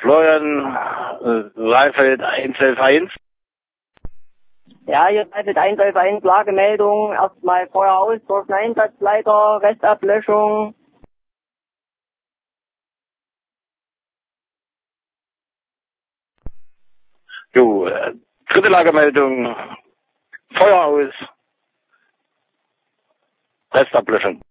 Florian, Saalfeld 111. Ja, hier Saalfeld 111, Lagemeldung. Erstmal Feuer aus durch den Einsatzleiter, Restablöschung. Jo, dritte Lagemeldung, Feuer aus, Restablöschung.